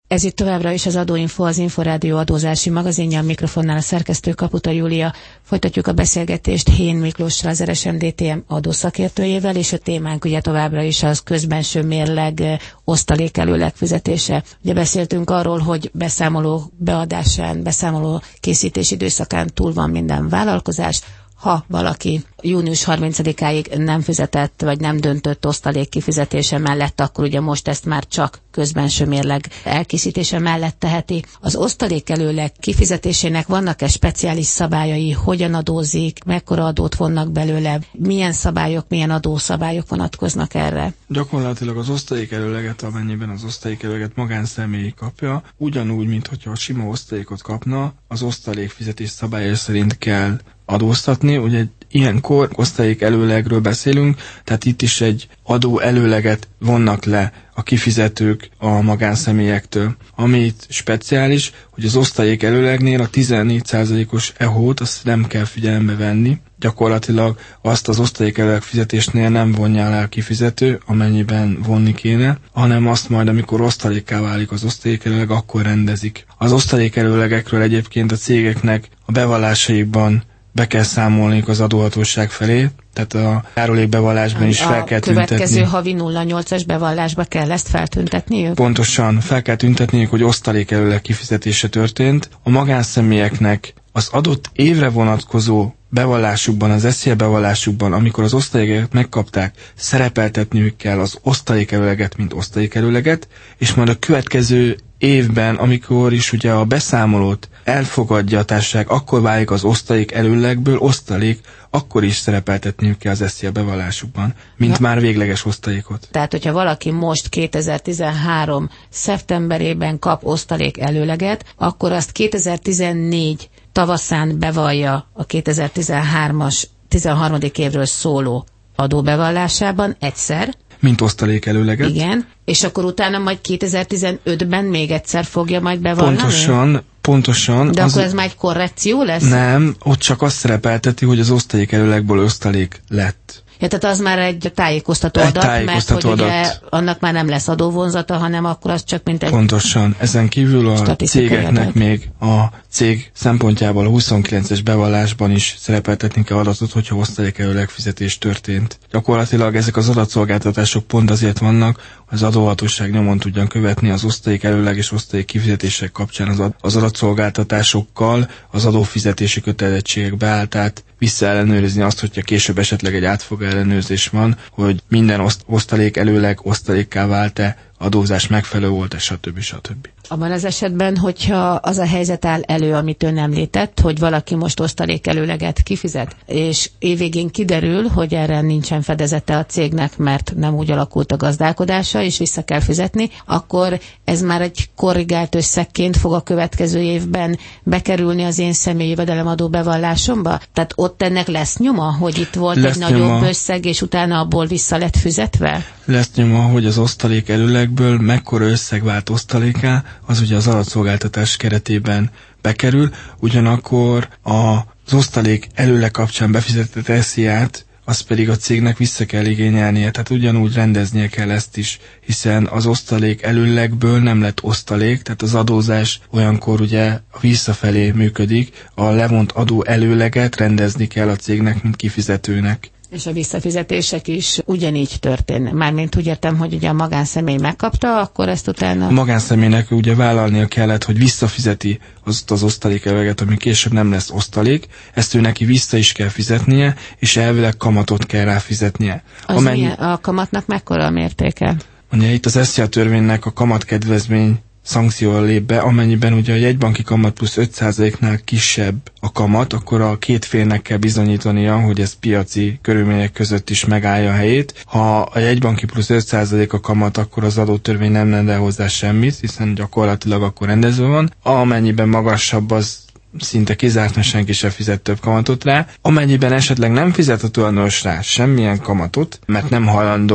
Ez itt továbbra is az Adóinfo, az Inforádió adózási magazinja, a mikrofonnál a szerkesztő Kaputa Júlia. Folytatjuk a beszélgetést Hén Miklóssal, az RSMDTM adószakértőjével, és a témánk ugye továbbra is az közbenső mérleg osztalékelőleg fizetése. Ugye beszéltünk arról, hogy beszámoló beadásán, beszámoló készítési időszakán túl van minden vállalkozás. Ha valaki június 30-áig nem fizetett, vagy nem döntött osztalék kifizetése mellett, akkor ugye most ezt már csak közbenső mérleg elkészítése mellett teheti. Az osztalékelőleg kifizetésének vannak-e speciális szabályai, hogyan adózik, mekkora adót vonnak belőle, milyen szabályok, milyen adószabályok vonatkoznak erre? Gyakorlatilag az osztalékelőleget, amennyiben az osztalékelőleget magánszemély kapja, ugyanúgy, mint hogyha a sima osztalékot kapna, az osztalékfizetés szabályai szerint kell adóztatni. Ugye ilyenkor osztalék előlegről beszélünk, tehát itt is egy adó előleget vonnak le a kifizetők a magánszemélyektől. Ami itt speciális, hogy az osztalék előlegnél a 14%-os EHO-t azt nem kell figyelembe venni. Gyakorlatilag azt az osztalék előleg fizetésnél nem vonja le a kifizető, amennyiben vonni kéne, hanem azt majd, amikor osztalékká válik az osztalék előleg, akkor rendezik. Az osztalék előlegekről egyébként a cégeknek a bevallásaikban be kell számolniuk az adóhatóság felé, tehát a járulékbevallásban is fel kell tüntetni. A következő havi 0,8-as bevallásba kell ezt feltüntetniük? Pontosan, fel kell tüntetniük, hogy osztalék előleg kifizetése történt. A magánszemélyeknek az adott évre vonatkozó bevallásukban, az SZIA bevallásukban, amikor az osztaléket megkapták, szerepeltetniük kell az osztalékelőleget, mint osztalékelőleget, és majd a következő évben, amikor is ugye a beszámolót elfogadja a társaság, akkor válik az osztalék előlegből osztalék, akkor is szerepeltetniük kell az SZIA bevallásukban, mint már végleges osztalékot. Tehát, hogyha valaki most 2013. szeptemberében kap osztalék előleget, akkor azt 2014 tavaszán bevallja a 2013-as 13. évről szóló adóbevallásában egyszer. Mint osztalék előleget. Igen, és akkor utána majd 2015-ben még egyszer fogja majd bevallani? Pontosan. De akkor ez már egy korrekció lesz? Nem, ott csak azt szerepelteti, hogy az osztalék előlegből osztalék lett. Ja, tehát az már egy tájékoztató adat, mert hogy ugye annak már nem lesz adóvonzata, hanem akkor az csak mint egy... Pontosan. Ezen kívül a cégeknek adat. Még a cég szempontjából a 29-es bevallásban is szerepeltetni kell adatot, hogyha osztalékelőleg fizetés történt. Gyakorlatilag ezek az adatszolgáltatások pont azért vannak, hogy az adóhatóság nyomon tudjan követni az osztalékelőleg és osztalék kifizetések kapcsán az adatszolgáltatásokkal az adófizetési kötelezettségek beálltát visszaellenőrizni azt, hogyha később esetleg egy átfogó ellenőrzés van, hogy minden osztalék előleg osztalékká vált-e, adózás megfelelő volt-e, stb. Abban az esetben, hogyha az a helyzet áll elő, amit ön említett, hogy valaki most osztalékelőleget kifizet, és évvégén kiderül, hogy erre nincsen fedezete a cégnek, mert nem úgy alakult a gazdálkodása, és vissza kell fizetni, akkor ez már egy korrigált összegként fog a következő évben bekerülni az én személyi jövedelemadó bevallásomba? Tehát ott ennek lesz nyoma, hogy itt volt egy nagyobb összeg, és utána abból vissza lett fizetve? Lesz nyoma, hogy az osztalék előlegből mekkora összeg vált osztaléká, az ugye az adatszolgáltatás keretében bekerül, ugyanakkor az osztalék előleg kapcsán befizetett SZIA-t, az pedig a cégnek vissza kell igényelnie, tehát ugyanúgy rendeznie kell ezt is, hiszen az osztalék előlegből nem lett osztalék, tehát az adózás olyankor ugye visszafelé működik, a levont adó előleget rendezni kell a cégnek, mint kifizetőnek. És a visszafizetések is ugyanígy történnek. Mármint úgy értem, hogy ugye a magánszemély megkapta, akkor ezt utána... A magánszemélynek ugye vállalnia kellett, hogy visszafizeti az osztalékelőleget, ami később nem lesz osztalék, ezt ő neki vissza is kell fizetnie, és elvileg kamatot kell rá fizetnie. A kamatnak mekkora a mértéke? Ugye itt az SZIA törvénynek a kamatkedvezmény szankcióval lép be, amennyiben ugye a jegybanki kamat plusz 5%-nál kisebb a kamat, akkor a két félnek kell bizonyítania, hogy ez piaci körülmények között is megállja a helyét. Ha a jegybanki plusz 5% a kamat, akkor az adótörvény nem rendel hozzá semmit, hiszen gyakorlatilag akkor rendezve van. Amennyiben magasabb, az szinte kizárt, mert senki sem fizet több kamatot rá. Amennyiben esetleg nem fizet a tulajdonos rá semmilyen kamatot, mert nem hajlandó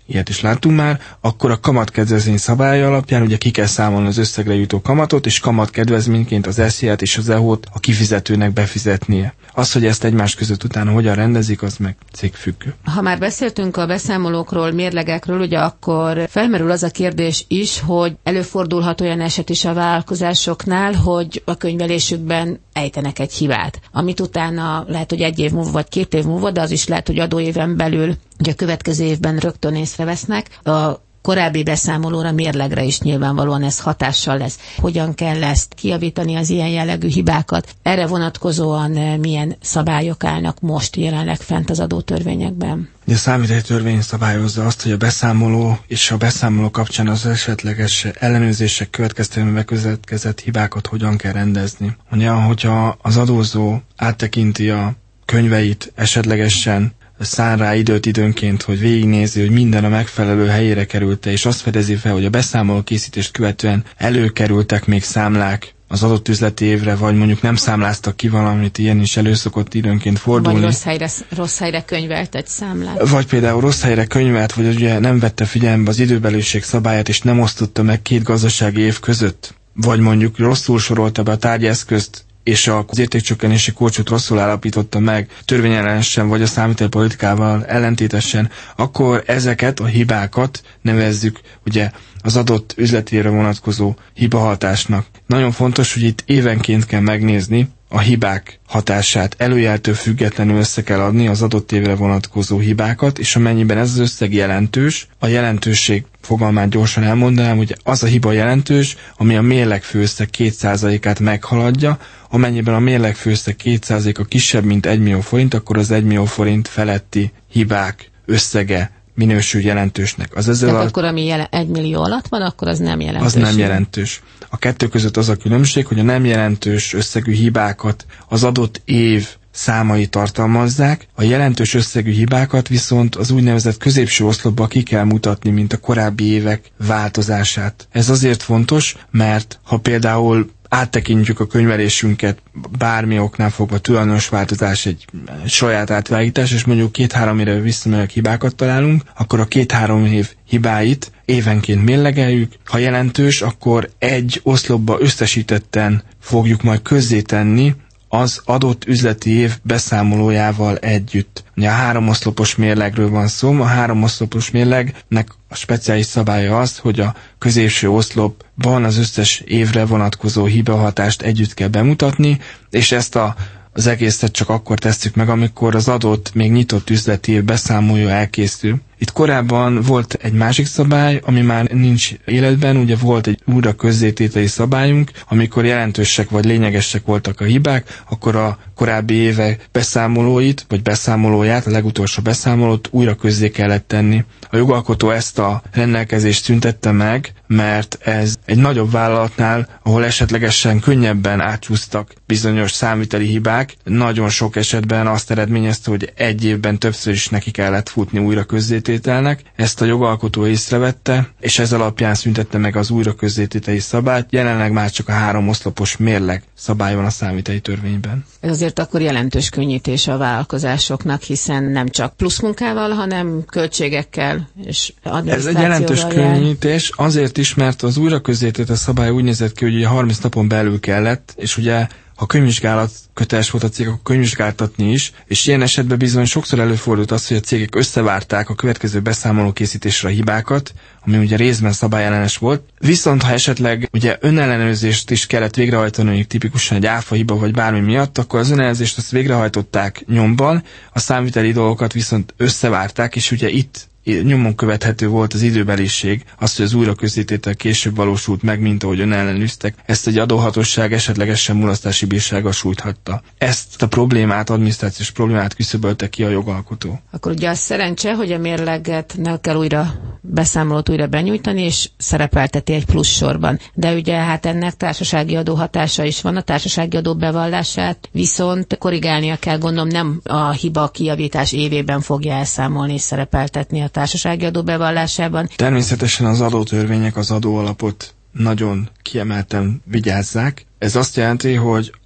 ilyet is láttunk már, akkor a kamatkedvezmény szabálya alapján ugye ki kell számolni az összegre jutó kamatot, és kamatkedvezményként az SZIA-t és az EHO-t a kifizetőnek befizetnie. Az, hogy ezt egymás között utána hogyan rendezik, az meg cégfüggő. Ha már beszéltünk a beszámolókról, mérlegekről, ugye akkor felmerül az a kérdés is, hogy előfordulhat olyan eset is a vállalkozásoknál, hogy a könyvelésükben ejtenek egy hibát, amit utána lehet, hogy 1 év múlva vagy 2 év múlva, de az is lehet, hogy adóéven belül, ugye a következő évben rögtön észrevesznek. A korábbi beszámolóra, mérlegre is nyilvánvalóan ez hatással lesz. Hogyan kell ezt kijavítani, az ilyen jellegű hibákat? Erre vonatkozóan milyen szabályok állnak most jelenleg fent az adótörvényekben? A számviteli törvény szabályozza azt, hogy a beszámoló és a beszámoló kapcsán az esetleges ellenőrzések következtében bekövetkezett hibákat hogyan kell rendezni. Ugye, hogyha az adózó áttekinti a könyveit, esetlegesen szán rá időt időnként, hogy végignézi, hogy minden a megfelelő helyére került, és azt fedezi fel, hogy a beszámoló készítést követően előkerültek még számlák az adott üzleti évre, vagy mondjuk nem számláztak ki valamit, ilyen is előszokott időnként fordulni. Vagy rossz helyre könyvelt egy számlát. Vagy például rossz helyre könyvelt, vagy ugye nem vette figyelembe az időbelűség szabályát, és nem osztotta meg 2 gazdasági év között. Vagy mondjuk rosszul sorolta be a tárgyeszközt, és az értékcsökkenési kulcsot rosszul állapította meg, törvényellenesen vagy a számviteli politikával ellentétesen, akkor ezeket a hibákat nevezzük ugye az adott üzletére vonatkozó hibahatásnak. Nagyon fontos, hogy itt évenként kell megnézni a hibák hatását, előjeltől függetlenül össze kell adni az adott évre vonatkozó hibákat, és amennyiben ez az összeg jelentős, a jelentőség fogalmát gyorsan elmondanám, hogy az a hiba jelentős, ami a mérleg főösszeg 2%-át meghaladja, amennyiben a mérleg főösszeg 2%-a kisebb, mint 1 millió forint, akkor az 1 millió forint feletti hibák összege minősül jelentősnek. Tehát akkor, ami 1 millió alatt van, akkor az nem jelentős. Az nem jelentős. A kettő között az a különbség, hogy a nem jelentős összegű hibákat az adott év számai tartalmazzák, a jelentős összegű hibákat viszont az úgynevezett középső oszlopba ki kell mutatni, mint a korábbi évek változását. Ez azért fontos, mert ha például áttekintjük a könyvelésünket, bármi oknál fogva tulajdonos változás, egy saját átvágítás, és mondjuk 2-3 évre visszamenőleg hibákat találunk, akkor a 2-3 év hibáit évenként mérlegeljük. Ha jelentős, akkor egy oszlopba összesítetten fogjuk majd közzétenni az adott üzleti év beszámolójával együtt. Ugye a 3 oszlopos mérlegről van szó, a 3 oszlopos mérlegnek a speciális szabálya az, hogy a középső oszlopban az összes évre vonatkozó hibahatást együtt kell bemutatni, és ezt az egészet csak akkor tesszük meg, amikor az adott, még nyitott üzleti év beszámolója elkészül. Itt korábban volt egy másik szabály, ami már nincs életben, ugye volt egy újra közzétételi szabályunk, amikor jelentősek vagy lényegesek voltak a hibák, akkor a korábbi évek beszámolóit, vagy beszámolóját, a legutolsó beszámolót újra közzé kellett tenni. A jogalkotó ezt a rendelkezést szüntette meg, mert ez egy nagyobb vállalatnál, ahol esetlegesen könnyebben átcsúsztak bizonyos számviteli hibák, nagyon sok esetben azt eredményezte, hogy egy évben többször is neki kellett futni újra közzétételnek. Ezt a jogalkotó észrevette, és ez alapján szüntette meg az újra közzétételi szabályt. Jelenleg már csak a 3 oszlopos mérleg szabály van a számviteli törvényben. Ez azért akkor jelentős könnyítés a vállalkozásoknak, hiszen nem csak plusz munkával, hanem költségekkel és adminisztrációval. Ez egy jelentős könnyítés, azért is, mert az újra közzététel szabály úgy nézett ki, hogy ugye 30 napon belül kellett, és ugye ha könyvvizsgálat köteles volt a cég, akkor könyvvizsgáltatni is, és ilyen esetben bizony sokszor előfordult az, hogy a cégek összevárták a következő beszámoló készítésre a hibákat, ami ugye részben szabályellenes volt. Viszont ha esetleg ugye önellenőrzést is kellett végrehajtani, tipikusan egy áfa hiba vagy bármi miatt, akkor az önellenőrzést azt végrehajtották nyomban, a számviteli dolgokat viszont összevárták, és ugye itt nyomon követhető volt az időbeliség, az, hogy az újra közzététel később valósult meg, mint ahogy önellenőriztek. Ezt egy adóhatóság esetlegesen mulasztási bírsággal sújthatta. Ezt a problémát, adminisztrációs problémát küszöbölte ki a jogalkotó. Akkor ugye az szerencse, hogy a mérleget ne kell újra beszámolót újra benyújtani, és szerepelteti egy plusz sorban. De ugye hát ennek társasági adóhatása is van, a társasági adó bevallását viszont korrigálnia kell, gondolom nem a hiba kijavítás évében fogja elszámolni és szerepeltetni a társasági adó bevallásában. Természetesen az adótörvények az adóalapot nagyon kiemelten vigyázzák. Ez azt jelenti, hogy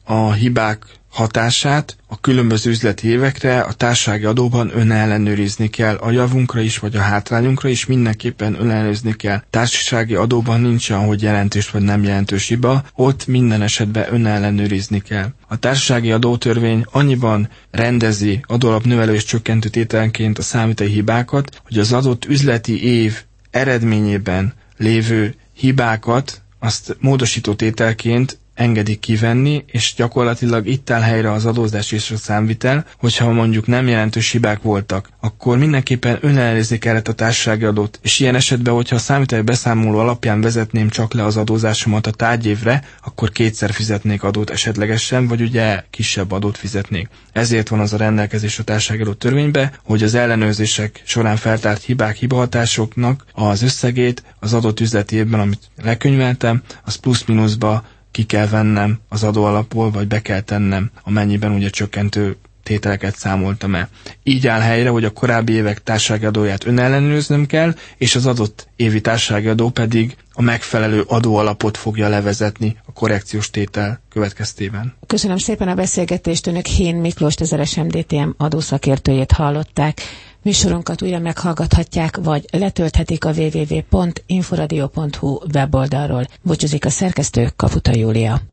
a hibák hatását a különböző üzleti évekre a társasági adóban önellenőrizni kell. A javunkra is, vagy a hátrányunkra is mindenképpen önellenőrizni kell. Társasági adóban nincs olyan, hogy jelentős vagy nem jelentős hiba, ott minden esetben önellenőrizni kell. A társasági adótörvény annyiban rendezi adóalap növelő és csökkentő tételenként a számviteli hibákat, hogy az adott üzleti év eredményében lévő hibákat azt módosító tételként engedik kivenni, és gyakorlatilag itt áll helyre az adózás és a számvitel, hogyha mondjuk nem jelentős hibák voltak, akkor mindenképpen önellenőrizni kellett a társasági adót, és ilyen esetben, hogyha a számviteli beszámoló alapján vezetném csak le az adózásomat a tárgyévre, akkor kétszer fizetnék adót esetlegesen, vagy ugye kisebb adót fizetnék. Ezért van az a rendelkezés a társasági adó törvénybe, hogy az ellenőrzések során feltárt hibák, hibahatásoknak az összegét az adott üzleti évben, amit lekönyveltem, az plusz-minuszba ki kell vennem az adóalapból, vagy be kell tennem, amennyiben ugye csökkentő tételeket számoltam el. Így áll helyre, hogy a korábbi évek társasági adóját önellenőriznöm kell, és az adott évi társasági adó pedig a megfelelő adóalapot fogja levezetni a korrekciós tétel következtében. Köszönöm szépen a beszélgetést, önök Hén Miklóst, az RSM DTM adószakértőjét hallották. Műsorunkat újra meghallgathatják, vagy letölthetik a www.inforadio.hu weboldalról. Búcsúzik a szerkesztő, Kaputa Júlia.